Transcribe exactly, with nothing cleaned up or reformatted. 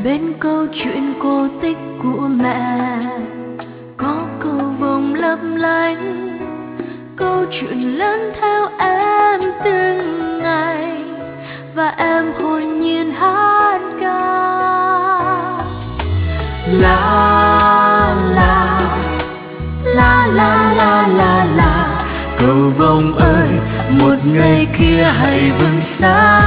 Bên câu chuyện cổ tích của mẹ có cầu vồng lấp lánh, câu chuyện lớn theo em từng ngày và em hồn nhiên hát ca. La la la la la la la, cầu vồng ơi một ngày kia hãy vững sáng.